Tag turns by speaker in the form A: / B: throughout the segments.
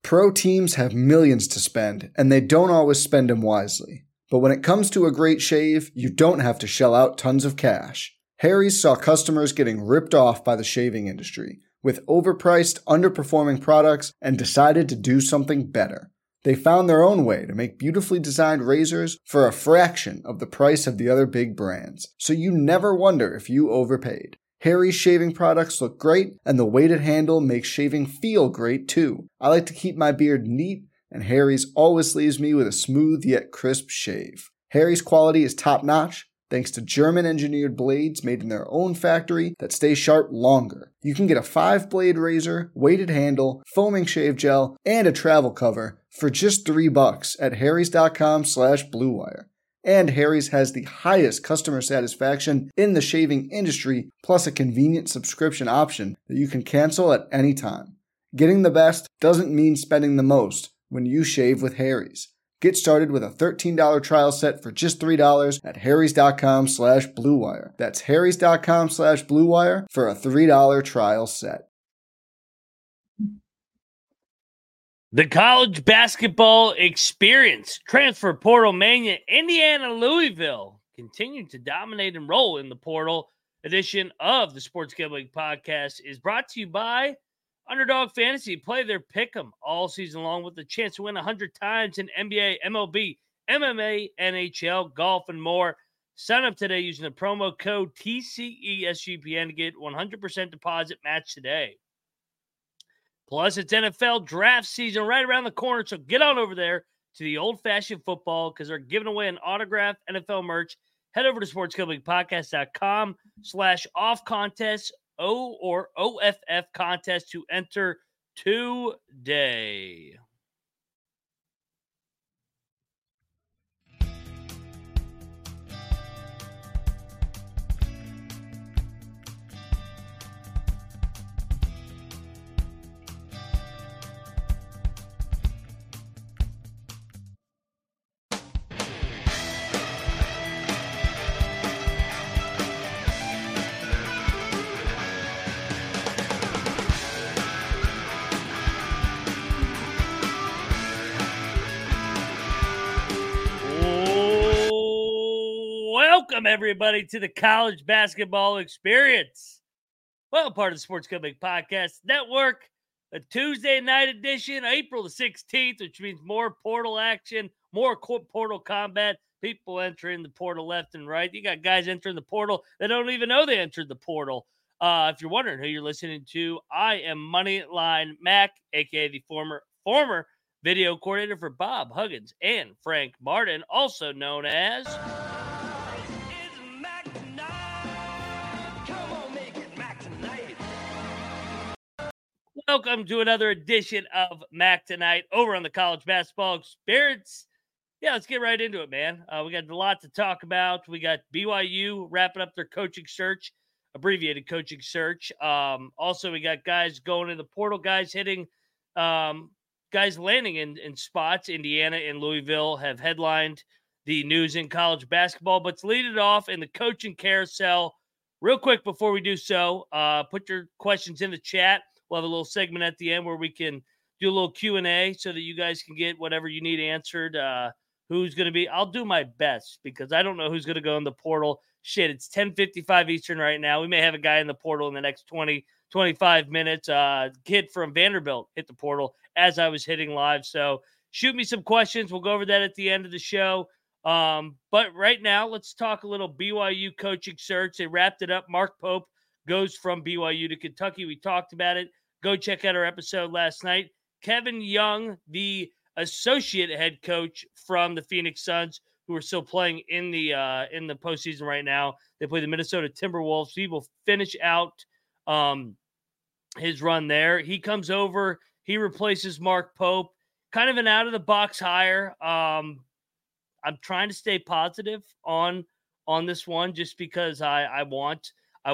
A: Pro teams have millions to spend, and they don't always spend them wisely. But when it comes to a great shave, you don't have to shell out tons of cash. Harry's saw customers getting ripped off by the shaving industry with overpriced, underperforming products and decided to do something better. They found their own way to make beautifully designed razors for a fraction of the price of the other big brands, so you never wonder if you overpaid. Harry's shaving products look great, and the weighted handle makes shaving feel great too. I like to keep my beard neat, and Harry's always leaves me with a smooth yet crisp shave. Harry's quality is top-notch, thanks to German-engineered blades made in their own factory that stay sharp longer. You can get a 5-blade razor, weighted handle, foaming shave gel, and a travel cover for just $3 at harrys.com/bluewire. And Harry's has the highest customer satisfaction in the shaving industry, plus a convenient subscription option that you can cancel at any time. Getting the best doesn't mean spending the most when you shave with Harry's. Get started with a $13 trial set for just $3 at harrys.com/bluewire. That's harrys.com/bluewire for a $3 trial set.
B: The college basketball experience, transfer portal mania, Indiana, Louisville continue to dominate and roll in the portal. Edition of the Sports Gambling Podcast is brought to you by Underdog Fantasy. Play their pick'em all season long with the chance to win 100 times in NBA, MLB, MMA, NHL, golf, and more. Sign up today using the promo code TCESGPN to get 100% deposit match today. Plus, it's NFL draft season right around the corner, so get on over there to the old-fashioned football because they're giving away an autographed NFL merch. Head over to sportsgamblingpodcast.com/off-contest or OFF contest to enter today. Welcome, everybody, to the college basketball experience. Well, part of the Sports Gambling Podcast Network, a Tuesday night edition, April the 16th, which means more portal action, more portal combat, people entering the portal left and right. You got guys entering the portal that don't even know they entered the portal. If you're wondering who you're listening to, I am Moneyline Mac, a.k.a. the former video coordinator for Bob Huggins and Frank Martin, also known as... Welcome to another edition of Mac Tonight over on the College Basketball Experience. Yeah, let's get right into it, man. We got a lot to talk about. We got BYU wrapping up their coaching search, abbreviated coaching search. Also, we got guys going in the portal, guys hitting, guys landing in spots. Indiana and Louisville have headlined the news in college basketball. But to lead it off in the coaching carousel, real quick before we do so, put your questions in the chat. We'll have a little segment at the end where we can do a little Q&A so that you guys can get whatever you need answered. Who's going to be – I'll do my best because I don't know who's going to go in the portal. Shit, it's 10:55 Eastern right now. We may have a guy in the portal in the next 20, 25 minutes. Kid from Vanderbilt hit the portal as I was hitting live. So shoot me some questions. We'll go over that at the end of the show. But right now, let's talk a little BYU coaching search. They wrapped it up. Mark Pope goes from BYU to Kentucky. We talked about it. Go check out our episode last night. Kevin Young, the associate head coach from the Phoenix Suns, who are still playing in the postseason right now. They play the Minnesota Timberwolves. He will finish out his run there. He comes over. He replaces Mark Pope. Kind of an out-of-the-box hire. I'm trying to stay positive on this one just because I want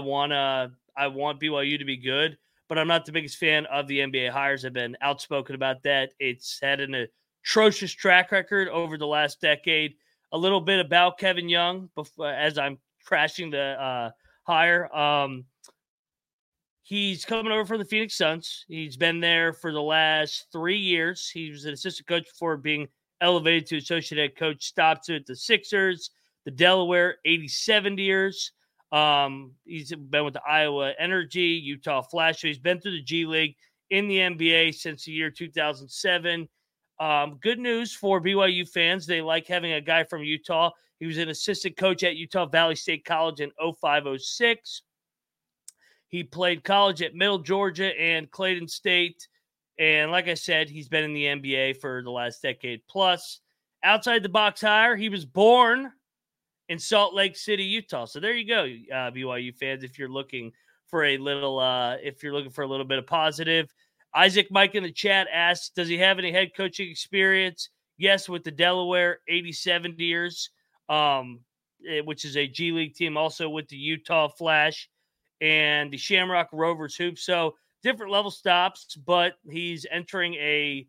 B: BYU to be good, but I'm not the biggest fan of the NBA hires. I've been outspoken about that. It's had an atrocious track record over the last decade. A little bit about Kevin Young before, as I'm crashing the hire. He's coming over from the Phoenix Suns. He's been there for the last 3 years. He was an assistant coach before being elevated to associate head coach. Stopped at the Sixers, the Delaware, 87 years. He's been with the Iowa Energy, Utah Flash. So he's been through the G League in the NBA since the year 2007. Good news for BYU fans. They like having a guy from Utah. He was an assistant coach at Utah Valley State College in 05-06. He played college at Middle Georgia and Clayton State. And like I said, he's been in the NBA for the last decade plus. Outside the box hire, he was born in Salt Lake City, Utah. So there you go, BYU fans, if you're looking for a little bit of positive. Isaac Mike in the chat asks, does he have any head coaching experience? Yes, with the Delaware 87 years, which is a G League team, also with the Utah Flash and the Shamrock Rovers Hoops. So different level stops, but he's entering the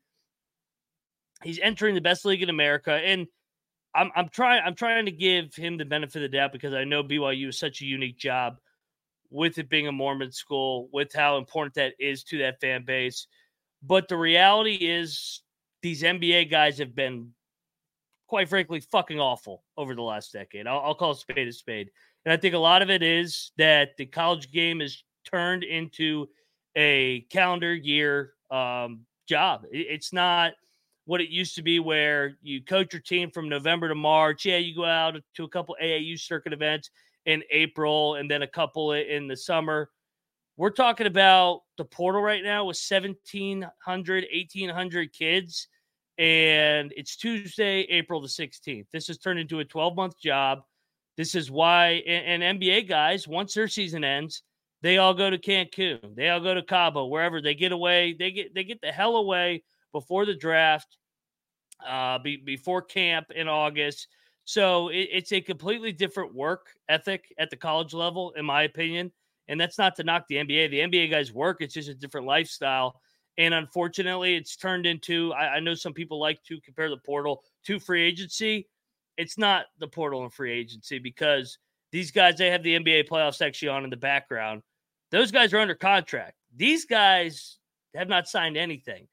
B: best league in America. And I'm trying to give him the benefit of the doubt because I know BYU is such a unique job with it being a Mormon school, with how important that is to that fan base. But the reality is these NBA guys have been, quite frankly, fucking awful over the last decade. I'll call a spade a spade. And I think a lot of it is that the college game is turned into a calendar year job. It's not what it used to be where you coach your team from November to March. Yeah, you go out to a couple AAU circuit events in April and then a couple in the summer. We're talking about the portal right now with 1,700, 1,800 kids. And it's Tuesday, April the 16th. This has turned into a 12-month job. This is why, and NBA guys, once their season ends, they all go to Cancun. They all go to Cabo, wherever they get away. They get the hell away before the draft, before camp in August. So it's a completely different work ethic at the college level, in my opinion. And that's not to knock the NBA. The NBA guys work. It's just a different lifestyle. And unfortunately, it's turned into, I know some people like to compare the portal to free agency. It's not the portal and free agency because these guys, they have the NBA playoffs actually on in the background. Those guys are under contract. These guys have not signed anything.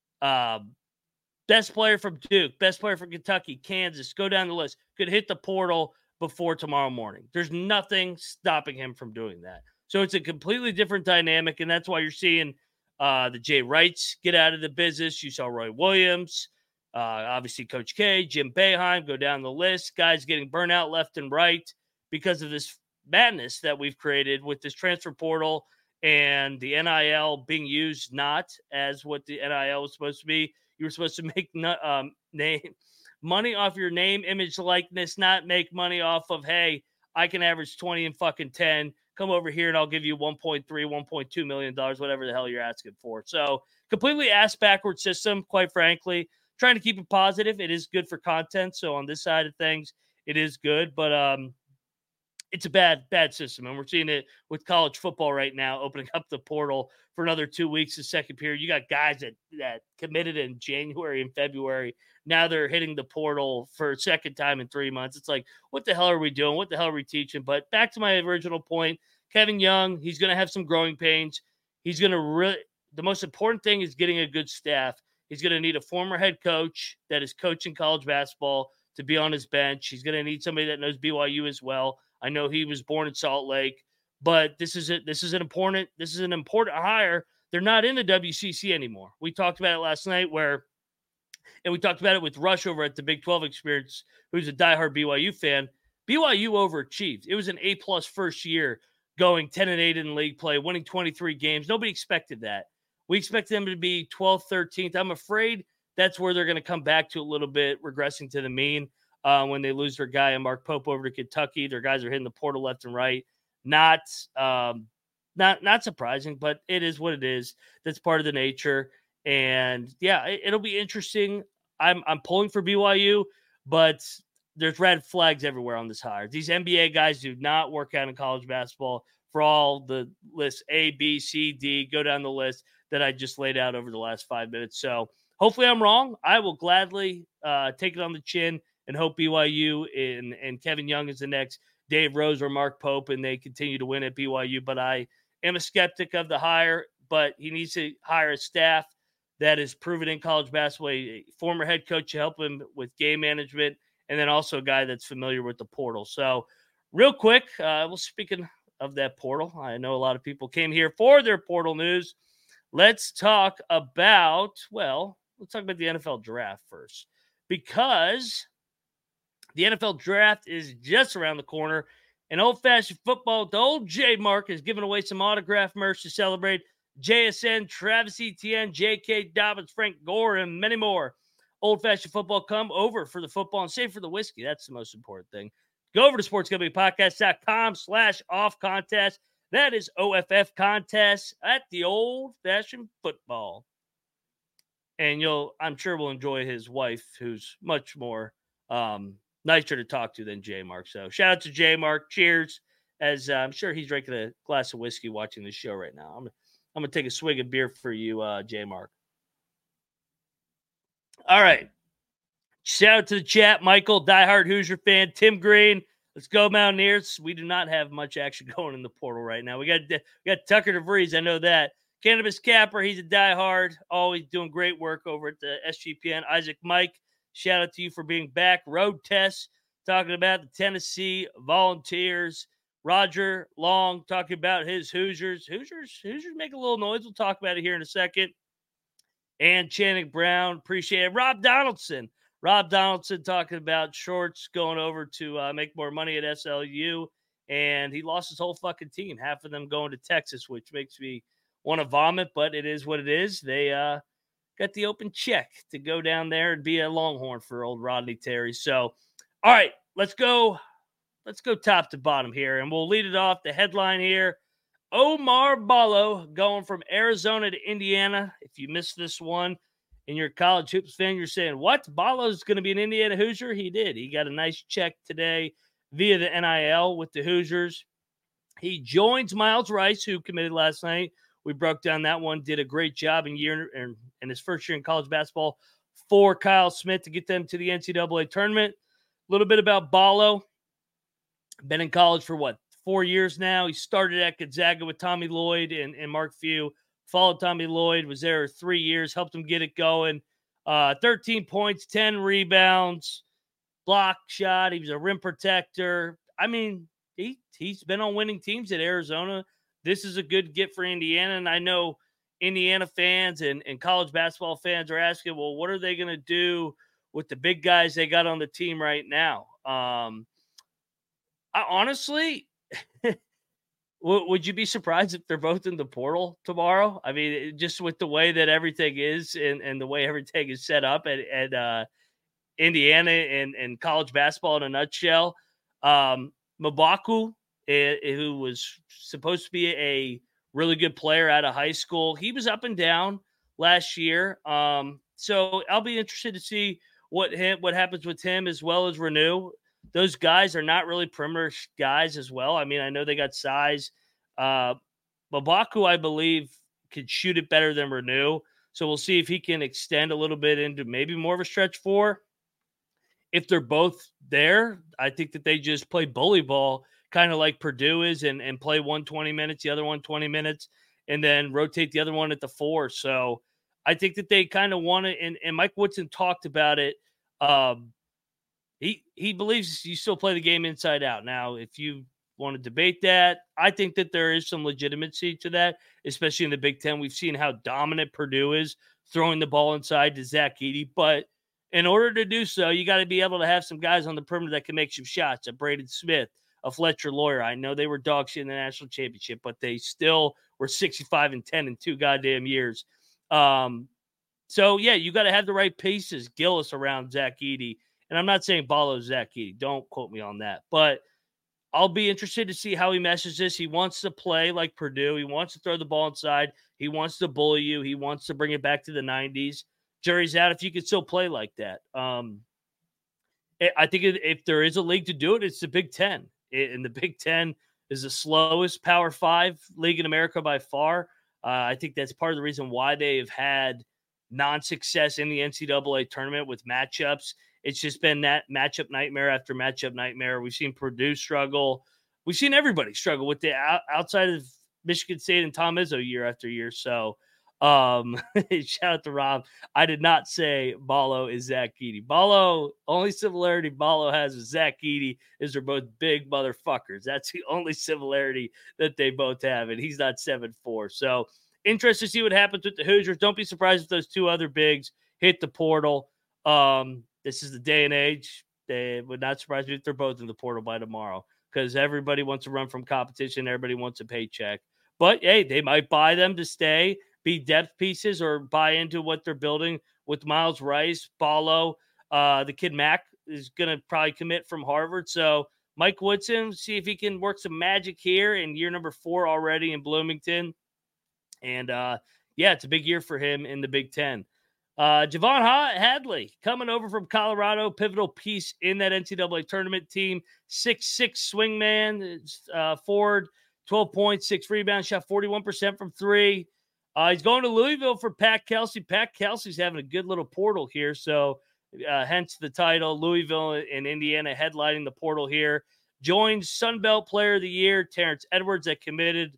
B: Best player from Duke, best player from Kentucky, Kansas, go down the list, could hit the portal before tomorrow morning. There's nothing stopping him from doing that. So it's a completely different dynamic, and that's why you're seeing the Jay Wrights get out of the business. You saw Roy Williams, obviously Coach K, Jim Boeheim, go down the list. Guys getting burnt out left and right because of this madness that we've created with this transfer portal and the NIL being used not as what the NIL was supposed to be. You were supposed to make money off your name, image, likeness, not make money off of, hey, I can average 20 and fucking 10. Come over here and I'll give you $1.3, $1.2 million, whatever the hell you're asking for. So completely ass-backward system, quite frankly. Trying to keep it positive. It is good for content. So on this side of things, it is good. But it's a bad system. And we're seeing it with college football right now, opening up the portal for another 2 weeks, the second period. You got guys that committed in January and February. Now they're hitting the portal for a second time in 3 months. It's like, what the hell are we doing? What the hell are we teaching? But back to my original point, Kevin Young, he's going to have some growing pains. He's going to the most important thing is getting a good staff. He's going to need a former head coach that is coaching college basketball to be on his bench. He's going to need somebody that knows BYU as well. I know he was born in Salt Lake, but this is an important hire. They're not in the WCC anymore. We talked about it last night and we talked about it with Rush over at the Big 12 Experience, who's a diehard BYU fan. BYU overachieved. It was an A+ first year, going 10-8 in league play, winning 23 games. Nobody expected that. We expected them to be 12th, 13th. I'm afraid that's where they're going to come back to a little bit, regressing to the mean. When they lose their guy and Mark Pope over to Kentucky, their guys are hitting the portal left and right. Not surprising, but it is what it is. That's part of the nature. And yeah, it'll be interesting. I'm pulling for BYU, but there's red flags everywhere on this hire. These NBA guys do not work out in college basketball for all the lists A, B, C, D, go down the list that I just laid out over the last 5 minutes. So hopefully I'm wrong. I will gladly take it on the chin and hope BYU and Kevin Young is the next Dave Rose or Mark Pope, and they continue to win at BYU. But I am a skeptic of the hire, but he needs to hire a staff that is proven in college basketball, a former head coach to help him with game management, and then also a guy that's familiar with the portal. So real quick, well, speaking of that portal, I know a lot of people came here for their portal news. Let's talk about the NFL draft first, because the NFL draft is just around the corner. And old-fashioned football, the old J Mark is giving away some autograph merch to celebrate. JSN, Travis Etienne, J.K. Dobbins, Frank Gore, and many more. Old-fashioned football, come over for the football and save for the whiskey. That's the most important thing. Go over to sportsgamblingpodcast.com/off contest. That is OFF contest at the old-fashioned football. And I'm sure we'll enjoy his wife, who's much more nicer to talk to than J Mark. So shout out to J Mark. Cheers. As I'm sure he's drinking a glass of whiskey watching this show right now. I'm going to take a swig of beer for you, J Mark. All right. Shout out to the chat. Michael, diehard Hoosier fan. Tim Green. Let's go Mountaineers. We do not have much action going in the portal right now. We got Tucker DeVries. I know that. Cannabis Capper. He's a diehard. Always doing great work over at the SGPN. Isaac Mike. Shout out to you for being back. Road Test, talking about the Tennessee Volunteers. Roger Long, talking about his Hoosiers. Hoosiers make a little noise. We'll talk about it here in a second. And Channing Brown, appreciate it. Rob Donaldson talking about Shorts going over to make more money at SLU. And he lost his whole fucking team. Half of them going to Texas, which makes me want to vomit, but it is what it is. They got the open check to go down there and be a Longhorn for old Rodney Terry. So, all right, let's go top to bottom here, and we'll lead it off. The headline here, Omar Ballo going from Arizona to Indiana. If you missed this one and you're a college hoops fan, you're saying, what? Ballo's going to be an Indiana Hoosier? He did. He got a nice check today via the NIL with the Hoosiers. He joins Miles Rice, who committed last night. We broke down that one, did a great job in his first year in college basketball for Kyle Smith to get them to the NCAA tournament. A little bit about Ballo. Been in college for 4 years now. He started at Gonzaga with Tommy Lloyd and Mark Few. Followed Tommy Lloyd, was there 3 years, helped him get it going. 13 points, 10 rebounds, block shot. He was a rim protector. I mean, he's been on winning teams at Arizona. This is a good get for Indiana, and I know Indiana fans and college basketball fans are asking, well, what are they going to do with the big guys they got on the team right now? Honestly, would you be surprised if they're both in the portal tomorrow? I mean, just with the way that everything is and the way everything is set up at Indiana and college basketball in a nutshell. Mabaku, who was supposed to be a really good player out of high school, he was up and down last year. So I'll be interested to see what happens with him as well as Renew. Those guys are not really perimeter guys as well. I mean, I know they got size. Mabaku, I believe, could shoot it better than Renew. So we'll see if he can extend a little bit into maybe more of a stretch four. If they're both there, I think that they just play bully ball, kind of like Purdue is, and play 120 minutes, the other one 20 minutes, and then rotate the other one at the 4. So I think that they kind of want it, and Mike Woodson talked about it. He believes you still play the game inside out. Now, if you want to debate that, I think that there is some legitimacy to that, especially in the Big Ten. We've seen how dominant Purdue is throwing the ball inside to Zach Edey, but in order to do so, you got to be able to have some guys on the perimeter that can make some shots. A Braden Smith, a Fletcher Lawyer. I know they were dog shit in the national championship, but they still were 65-10 in 2 goddamn years. So yeah, you got to have the right pieces. Gillis around Zach Edey, and I'm not saying Ballo's Zach Edey. Don't quote me on that, but I'll be interested to see how he meshes this. He wants to play like Purdue. He wants to throw the ball inside. He wants to bully you. He wants to bring it back to the 90s. Jury's out if you could still play like that. I think if there is a league to do it, it's the Big Ten. And the Big Ten is the slowest Power 5 league in America by far. I think that's part of the reason why they've had non-success in the NCAA tournament with matchups. It's just been that matchup nightmare after matchup nightmare. We've seen Purdue struggle. We've seen everybody struggle with the outside of Michigan State and Tom Izzo year after year. So shout out to Rob. I did not say Ballo is Zach Edey. Ballo, only similarity Ballo has with Zach Edey is they're both big motherfuckers. That's the only similarity that they both have, and he's not 7'4". So interested to see what happens with the Hoosiers. Don't be surprised if those two other bigs hit the portal. This is the day and age. They would not surprise me if they're both in the portal by tomorrow because everybody wants to run from competition. Everybody wants a paycheck. But, hey, they might buy them to stay, be depth pieces, or buy into what they're building with Miles Rice, Ballo. The kid Mac is going to probably commit from Harvard. So Mike Woodson, see if he can work some magic here in year number 4 already in Bloomington. And, it's a big year for him in the Big Ten. Javon Hadley coming over from Colorado, pivotal piece in that NCAA tournament team. 6'6" swingman, forward, 12 points, 6 rebounds, shot 41% from 3. He's going to Louisville for Pat Kelsey. Pat Kelsey's having a good little portal here, so hence the title. Louisville and Indiana headlining the portal here. Joins Sun Belt Player of the Year, Terrence Edwards, that committed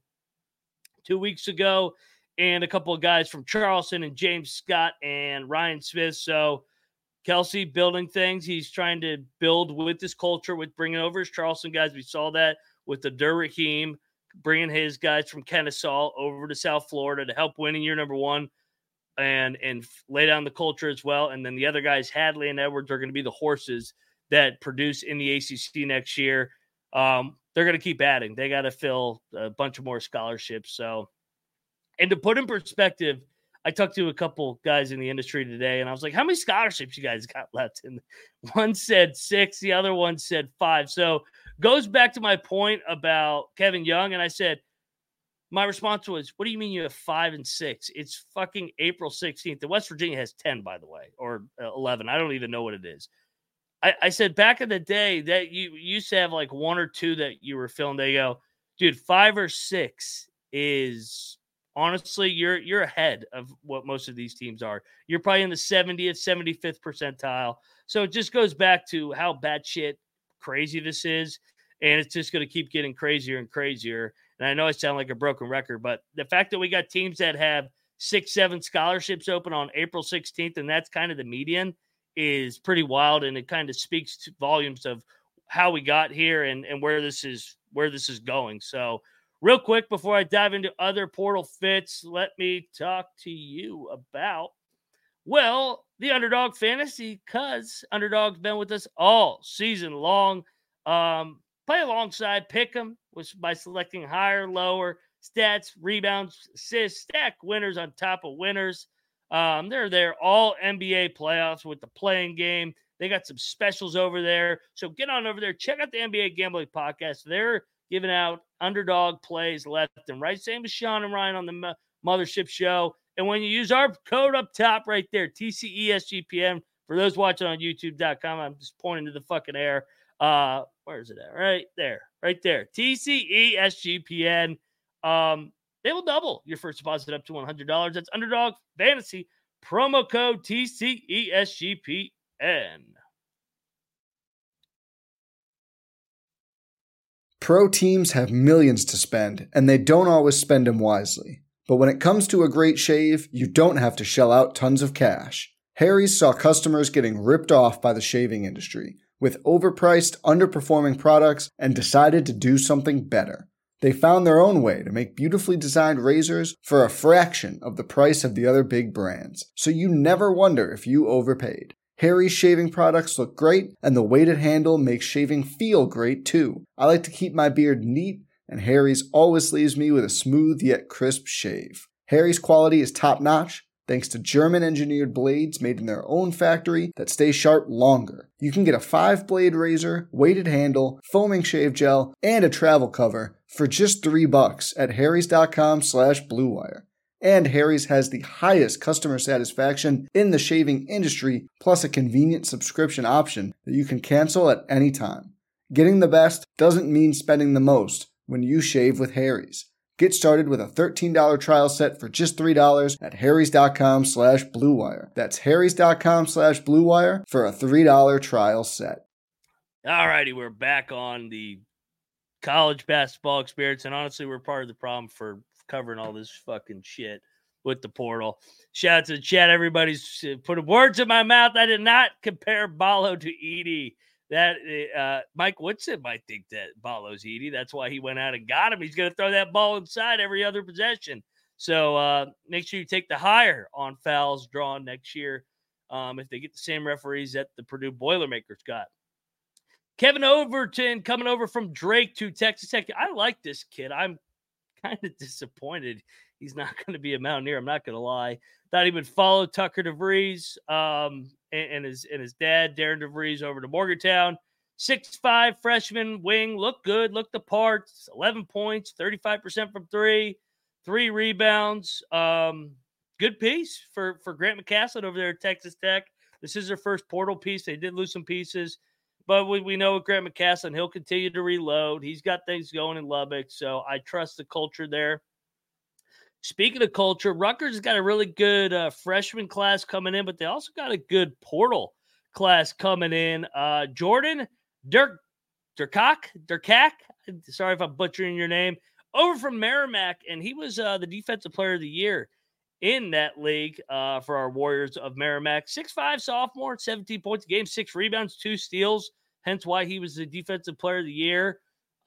B: 2 weeks ago, and a couple of guys from Charleston and James Scott and Ryan Smith. So Kelsey building things. He's trying to build with this culture, with bringing over his Charleston guys. We saw that with Abdur Rahim, bringing his guys from Kennesaw over to South Florida to help win in year number 1 and lay down the culture as well. And then the other guys, Hadley and Edwards, are going to be the horses that produce in the ACC next year. They're going to keep adding. They got to fill a bunch of more scholarships. So, and to put in perspective, I talked to a couple guys in the industry today, and I was like, how many scholarships you guys got left? And one said 6, the other one said 5. So goes back to my point about Kevin Young. And I said, my response was, what do you mean you have 5 and 6? It's fucking April 16th. And West Virginia has 10, by the way, or 11. I don't even know what it is. I said back in the day that you used to have like 1 or 2 that you were filling. They go, dude, 5 or 6 is honestly, you're ahead of what most of these teams are. You're probably in the 70th, 75th percentile. So it just goes back to how batshit crazy this is. And it's just going to keep getting crazier and crazier. And I know I sound like a broken record, but the fact that we got teams that have 6, 7 scholarships open on April 16th, and that's kind of the median, is pretty wild. And it kind of speaks to volumes of how we got here and where this is going. So real quick, before I dive into other portal fits, let me talk to you about, well, the Underdog Fantasy, because Underdog's been with us all season long. Play alongside Pick'em by selecting higher, lower stats, rebounds, assists, stack winners on top of winners. They're there all NBA playoffs with the playing game. They got some specials over there. So get on over there. Check out the NBA Gambling Podcast. They're giving out underdog plays left and right. Same as Sean and Ryan on the Mothership Show. And when you use our code up top right there, TCESGPN, for those watching on YouTube.com, I'm just pointing to the fucking air. Where is it at? Right there. TCESGPN. They will double your first deposit up to $100. That's Underdog Fantasy. Promo code TCESGPN.
A: Pro teams have millions to spend, and they don't always spend them wisely. But when it comes to a great shave, you don't have to shell out tons of cash. Harry's saw customers getting ripped off by the shaving industry with overpriced, underperforming products and decided to do something better. They found their own way to make beautifully designed razors for a fraction of the price of the other big brands, so you never wonder if you overpaid. Harry's shaving products look great, and the weighted handle makes shaving feel great too. I like to keep my beard neat, and Harry's always leaves me with a smooth yet crisp shave. Harry's quality is top-notch, thanks to German-engineered blades made in their own factory that stay sharp longer. You can get a 5-blade razor, weighted handle, foaming shave gel, and a travel cover for just $3 at harrys.com/bluewire. And Harry's has the highest customer satisfaction in the shaving industry, plus a convenient subscription option that you can cancel at any time. Getting the best doesn't mean spending the most when you shave with Harry's. Get started with a $13 trial set for just $3 at harrys.com/bluewire. That's harrys.com/bluewire for a $3 trial set.
B: All righty, we're back on the college basketball experience. And honestly, we're part of the problem for covering all this fucking shit with the portal. Shout out to the chat. Everybody's putting words in my mouth. I did not compare Ballo to Edey. That Mike Woodson might think that Ballo's Edey. That's why he went out and got him. He's going to throw that ball inside every other possession. So make sure you take the higher on fouls drawn next year if they get the same referees that the Purdue Boilermakers got. Kevin Overton coming over from Drake to Texas Tech. I like this kid. I'm kind of disappointed he's not going to be a Mountaineer. I'm not going to lie. Thought he would follow Tucker DeVries and his dad, Darren DeVries, over to Morgantown. 6'5" freshman wing. Looked good. Looked the part. 11 points, 35% from 3. 3 rebounds. Good piece for Grant McCasland over there at Texas Tech. This is their first portal piece. They did lose some pieces. But we know with Grant McCasland, he'll continue to reload. He's got things going in Lubbock, so I trust the culture there. Speaking of culture, Rutgers has got a really good freshman class coming in, but they also got a good portal class coming in. Jordan Durkak, sorry if I'm butchering your name, over from Merrimack, and he was the Defensive Player of the Year in that league for our Warriors of Merrimack. 6'5" sophomore, 17 points a game, 6 rebounds, 2 steals, hence why he was the Defensive Player of the Year.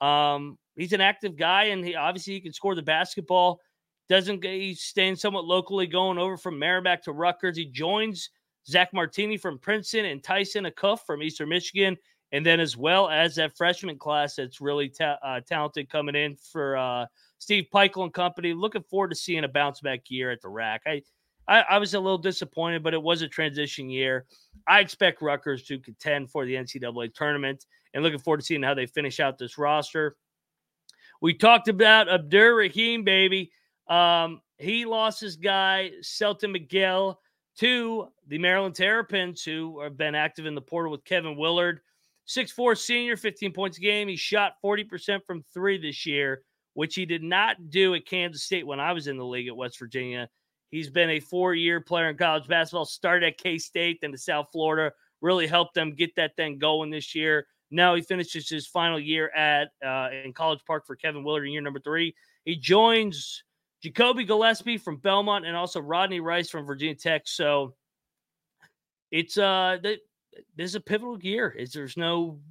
B: He's an active guy, and he can score the basketball. He's staying somewhat locally, going over from Merrimack to Rutgers. He joins Zach Martini from Princeton and Tyson Acuff from Eastern Michigan, and then as well as that freshman class that's really talented coming in for Steve Peichel and company. Looking forward to seeing a bounce-back year at the RAC. I was a little disappointed, but it was a transition year. I expect Rutgers to contend for the NCAA tournament, and looking forward to seeing how they finish out this roster. We talked about Abdur Rahim, baby. He lost his guy, Selton McGill, to the Maryland Terrapins, who have been active in the portal with Kevin Willard. 6'4" senior, 15 points a game. He shot 40% from 3 this year, which he did not do at Kansas State when I was in the league at West Virginia. He's been a 4-year player in college basketball, started at K-State, then to South Florida, really helped them get that thing going this year. Now he finishes his final year in College Park for Kevin Willard in year number 3. He joins Jacoby Gillespie from Belmont and also Rodney Rice from Virginia Tech. So it's this is a pivotal year. There's no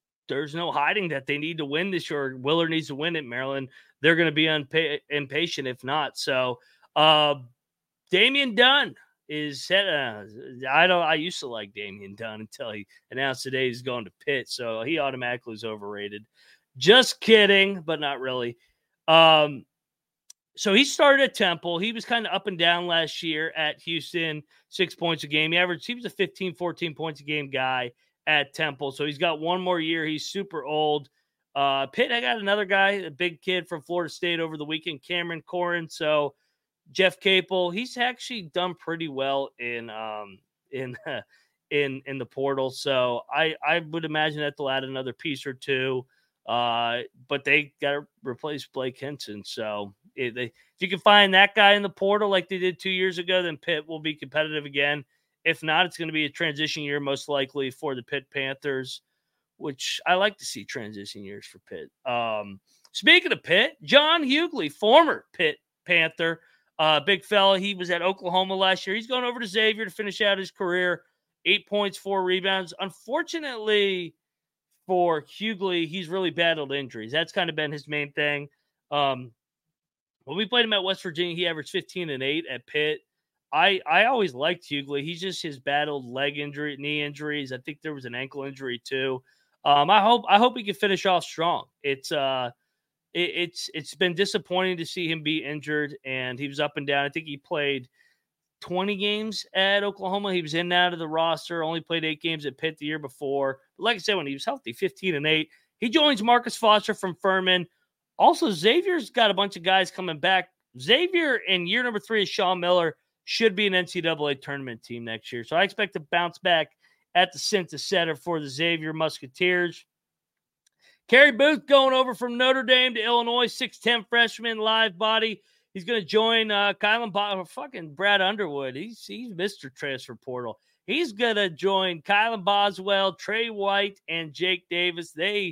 B: hiding that they need to win this year. Willard needs to win it, Maryland. They're going to be impatient if not. So Damian Dunn is set. I used to like Damian Dunn until he announced today he's going to Pitt. So he automatically is overrated. Just kidding, but not really. So he started at Temple. He was kind of up and down last year at Houston, 6 points a game. He was a 15, 14 points a game guy at Temple. So he's got one more year. He's super old. Pitt, I got another guy, a big kid from Florida State over the weekend, Cameron Corrin. So Jeff Capel, he's actually done pretty well in the portal. So I would imagine that they'll add another piece or two. But they got to replace Blake Hinson. So if you can find that guy in the portal like they did 2 years ago, then Pitt will be competitive again. If not, it's going to be a transition year most likely for the Pitt Panthers, which I like to see transition years for Pitt. Speaking of Pitt, John Hughley, former Pitt Panther, big fella. He was at Oklahoma last year. He's going over to Xavier to finish out his career. 8 points, 4 rebounds. Unfortunately for Hughley, he's really battled injuries. That's kind of been his main thing. When we played him at West Virginia, he averaged 15 and 8 at Pitt. I always liked Hughley. He's just his battled leg injury, knee injuries. I think there was an ankle injury too. I hope he can finish off strong. It's been disappointing to see him be injured, and he was up and down. I think he played 20 games at Oklahoma. He was in and out of the roster, only played 8 games at Pitt the year before. But like I said, when he was healthy, 15 and 8. He joins Marcus Foster from Furman. Also, Xavier's got a bunch of guys coming back. Xavier in year number 3 is Sean Miller, should be an NCAA tournament team next year. So I expect to bounce back at the Cinta Center for the Xavier Musketeers. Kerry Booth going over from Notre Dame to Illinois, 6'10" freshman, live body. He's going to join fucking Brad Underwood. He's Mr. Transfer Portal. He's going to join Kylan Boswell, Trey White, and Jake Davis. They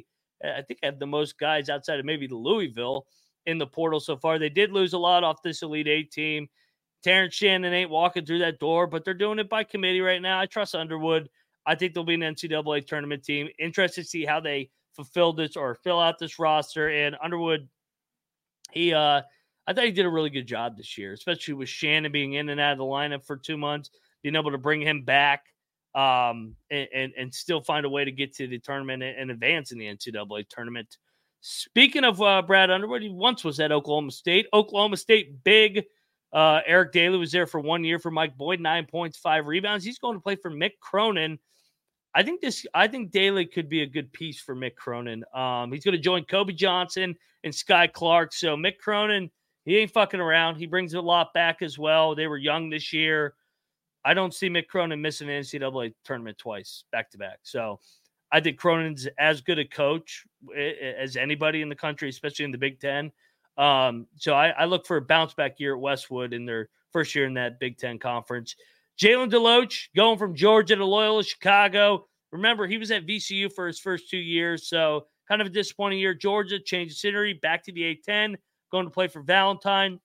B: I think I have the most guys outside of maybe the Louisville in the portal so far. They did lose a lot off this Elite Eight team. Terrence Shannon ain't walking through that door, but they're doing it by committee right now. I trust Underwood. I think they'll be an NCAA tournament team. Interested to see how they fulfill this or fill out this roster. And Underwood, I thought he did a really good job this year, especially with Shannon being in and out of the lineup for 2 months, being able to bring him back and still find a way to get to the tournament and advance in the NCAA tournament. Speaking of Brad Underwood, he once was at Oklahoma State. Oklahoma State big. Eric Daly was there for 1 year for Mike Boyd, 9 points, 5 rebounds. He's going to play for Mick Cronin. I think Daly could be a good piece for Mick Cronin. He's going to join Kobe Johnson and Sky Clark. So Mick Cronin, he ain't fucking around. He brings a lot back as well. They were young this year. I don't see Mick Cronin missing an NCAA tournament twice back to back. So I think Cronin's as good a coach as anybody in the country, especially in the Big Ten. So I look for a bounce back year at Westwood in their first year in that Big Ten conference. Jalen Deloach going from Georgia to Loyola Chicago. Remember, he was at VCU for his first 2 years, so kind of a disappointing year. Georgia changed the scenery, back to the A-10, going to play for Valentine.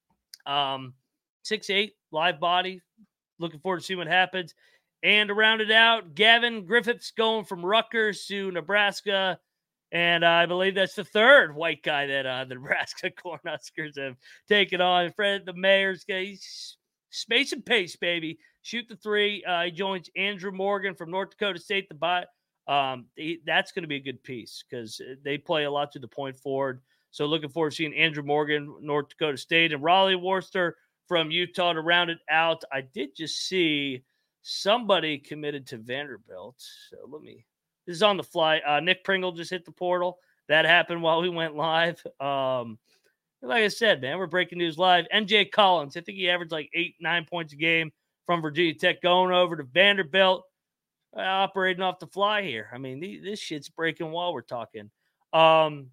B: 6'8", live body. Looking forward to see what happens. And to round it out, Gavin Griffiths going from Rutgers to Nebraska. And I believe that's the third white guy that the Nebraska Cornhuskers have taken on. Fred, the mayor's guy, space and pace, baby. Shoot the three. He joins Andrew Morgan from North Dakota State. That's going to be a good piece because they play a lot to the point forward. So looking forward to seeing Andrew Morgan, North Dakota State, and Raleigh Worcester from Utah to round it out. I did just see somebody committed to Vanderbilt. So this is on the fly. Nick Pringle just hit the portal. That happened while we went live. Like I said, man, we're breaking news live. NJ Collins, I think he averaged like 8-9 points a game from Virginia Tech, going over to Vanderbilt, operating off the fly here. I mean, this shit's breaking while we're talking. Other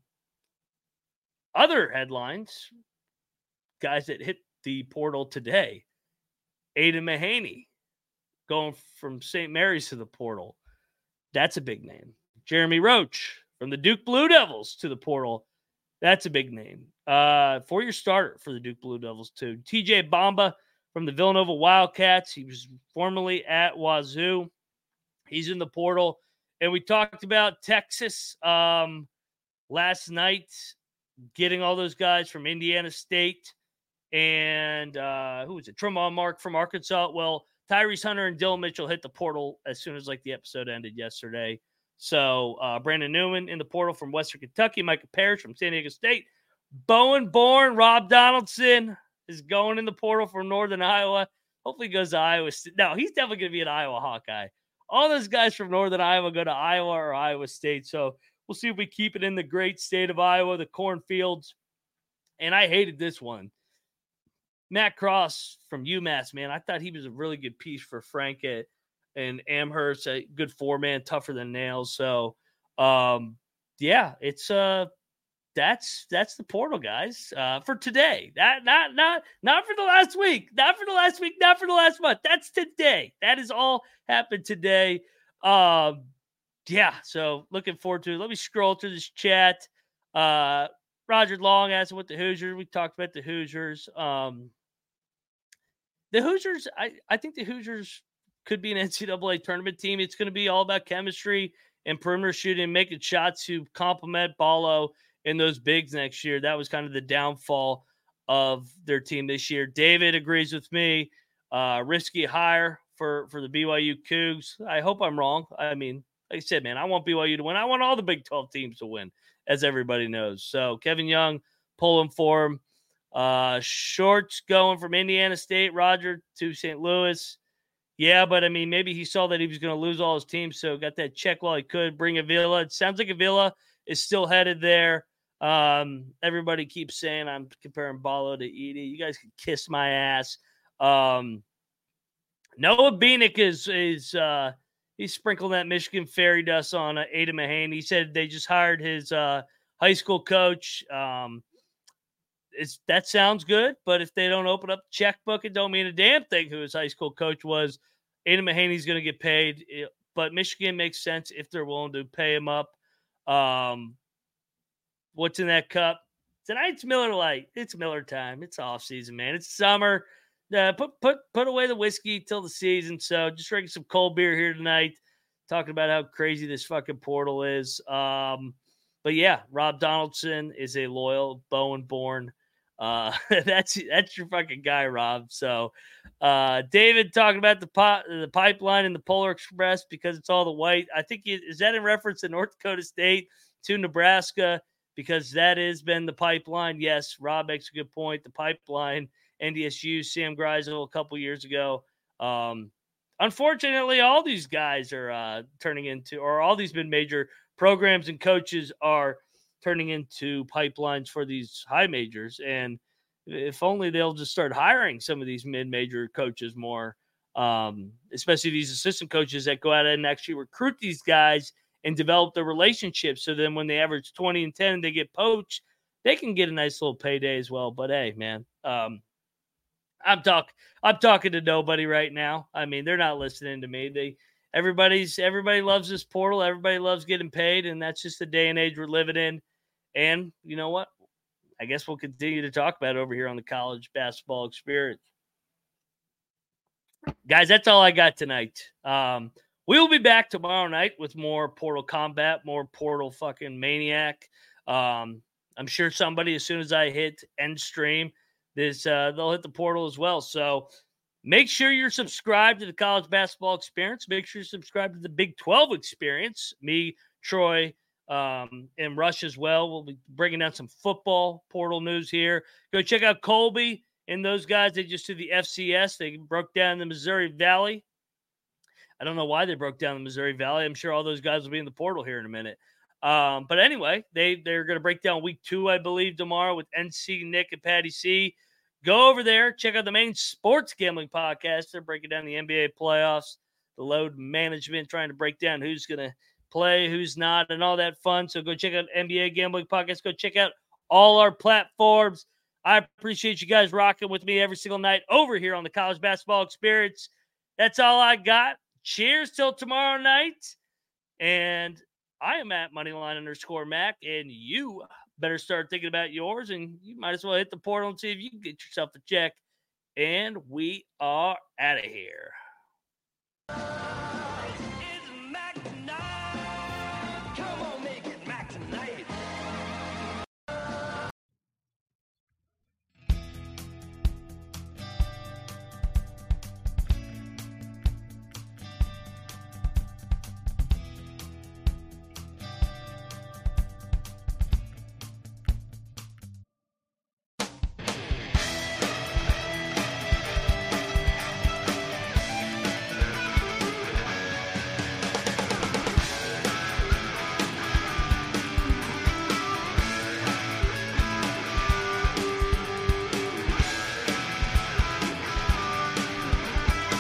B: headlines, guys that hit the portal today. Aiden Mahaney going from St. Mary's to the portal. That's a big name. Jeremy Roach from the Duke Blue Devils to the portal. That's a big name. 4-year starter for the Duke Blue Devils, too. TJ Bamba from the Villanova Wildcats. He was formerly at Wazoo. He's in the portal. And we talked about Texas last night, getting all those guys from Indiana State. And who was it? Tremont Mark from Arkansas. Well, Tyrese Hunter and Dylan Mitchell hit the portal as soon as the episode ended yesterday. So Brandon Newman in the portal from Western Kentucky. Micah Parrish from San Diego State. Bowen Bourne, Rob Donaldson is going in the portal from Northern Iowa. Hopefully he goes to Iowa State. No, he's definitely going to be an Iowa Hawkeye. All those guys from Northern Iowa go to Iowa or Iowa State. So we'll see if we keep it in the great state of Iowa, the cornfields. And I hated this one. Matt Cross from UMass, man. I thought he was a really good piece for Frank and Amherst, a good four-man, tougher than nails. So, yeah, it's that's the portal, guys, for today. Not for the last week, not for the last week, not for the last month. That's today. That has all happened today. Yeah, so looking forward to it. Let me scroll through this chat. Roger Long asked what the Hoosiers. We talked about the Hoosiers. The Hoosiers, I think the Hoosiers could be an NCAA tournament team. It's going to be all about chemistry and perimeter shooting, making shots to complement Ballo and those bigs next year. That was kind of the downfall of their team this year. David agrees with me. Risky hire for the BYU Cougs. I hope I'm wrong. I mean, like I said, man, I want BYU to win. I want all the Big 12 teams to win, as everybody knows. So Kevin Young, pulling for him. Shorts going from Indiana State, Roger, to St. Louis. Yeah, but I mean, maybe he saw that he was going to lose all his teams, so got that check while he could. Bring Avila. It sounds like Avila is still headed there. Everybody keeps saying I'm comparing Ballo to Edey. You guys can kiss my ass. Noah Beanick is he's sprinkling that Michigan fairy dust on Aiden Mahaney. He said they just hired his high school coach. That sounds good, but if they don't open up the checkbook, it don't mean a damn thing who his high school coach was. Aiden Mahaney's going to get paid, but Michigan makes sense if they're willing to pay him up. what's in that cup. Tonight's Miller Lite. It's Miller time. It's off season, man. It's summer. Put away the whiskey till the season. So just drinking some cold beer here tonight, talking about how crazy this fucking portal is. But yeah, Rob Donaldson is a loyal Bowen-born. That's your fucking guy, Rob. So David talking about the pipeline and the Polar Express because it's all the white. I think is that in reference to North Dakota State to Nebraska because that has been the pipeline. Yes, Rob makes a good point. The pipeline, NDSU, Sam Greisel a couple years ago. Unfortunately, all these guys are turning into, or all these mid-major programs and coaches are turning into pipelines for these high majors. And if only they'll just start hiring some of these mid-major coaches more, especially these assistant coaches that go out and actually recruit these guys and develop the relationships. So then when they average 20 and 10 and they get poached, they can get a nice little payday as well. But hey, man, I'm talking to nobody right now. I mean, they're not listening to me. Everybody loves this portal. Everybody loves getting paid, and that's just the day and age we're living in. And you know what? I guess we'll continue to talk about it over here on the College Basketball Experience. Guys, that's all I got tonight. We will be back tomorrow night with more Portal Combat, more Portal fucking Maniac. I'm sure somebody, as soon as I hit end stream, they'll hit the portal as well. So make sure you're subscribed to the College Basketball Experience. Make sure you're subscribed to the Big 12 Experience. Me, Troy, and Rush as well. We'll be bringing down some football portal news here. Go check out Colby and those guys. They just did the FCS. They broke down the Missouri Valley. I don't know why they broke down the Missouri Valley. I'm sure all those guys will be in the portal here in a minute. But anyway, they're going to break down week 2, I believe, tomorrow with NC Nick and Patty C. Go over there. Check out the main sports gambling podcast. They're breaking down the NBA playoffs, the load management, trying to break down who's going to play, who's not, and all that fun. So go check out NBA Gambling Podcast. Go check out all our platforms. I appreciate you guys rocking with me every single night over here on the College Basketball Experience. That's all I got. Cheers till tomorrow night. And I am at Moneyline_Mac, and you better start thinking about yours, and you might as well hit the portal and see if you can get yourself a check. And we are out of here.